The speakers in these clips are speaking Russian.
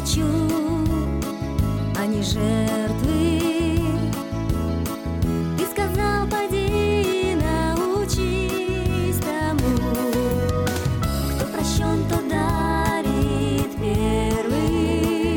хочу, а не жертвы. Ты сказал, пойди научись тому, кто прощен, тот дарит первый,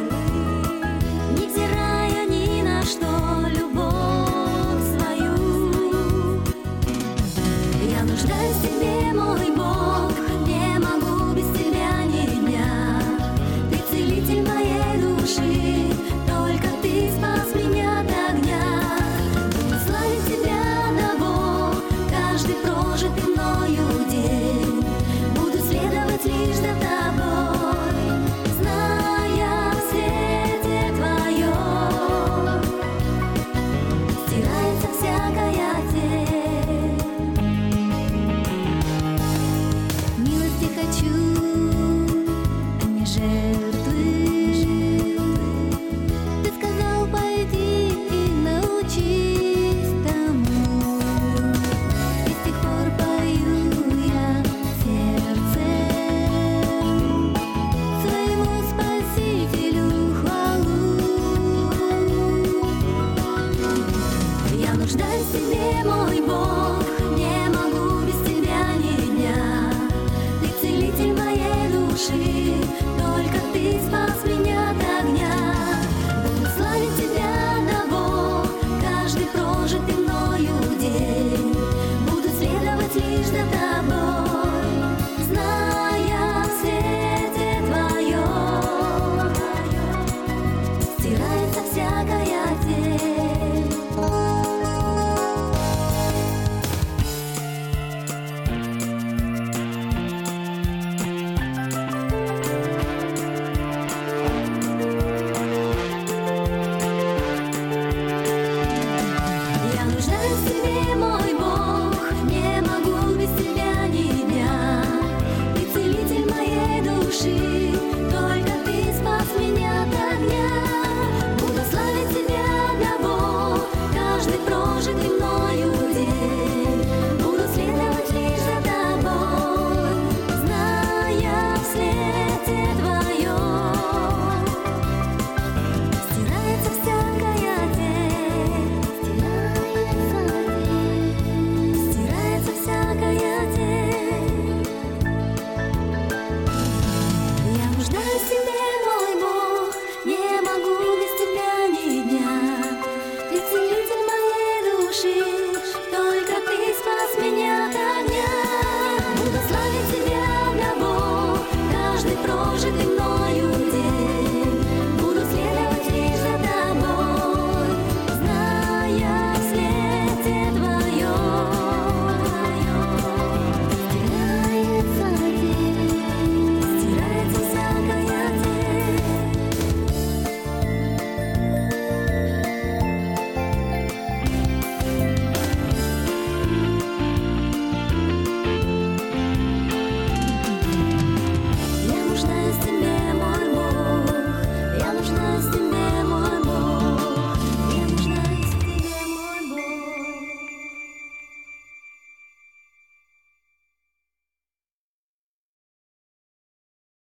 невзирая ни на что любовь свою. Я нуждаюсь в тебе, мой Бог, не могу без тебя ни дня. Ты целитель моей души, только ты спас меня от огня. Буду славить тебя одного, каждый прожитый мною день. Буду следовать лишь за тобой, зная в свете твоем стирается всякая тень. Милости хочу, а не жертвы. Ты сказал, пойди и научись тому, и с тех пор пою я сердцем своему Спасителю хвалу. Я нуждаюсь в тебе, мой Бог, не могу без тебя ни дня. Ты целитель моей души, только ты спас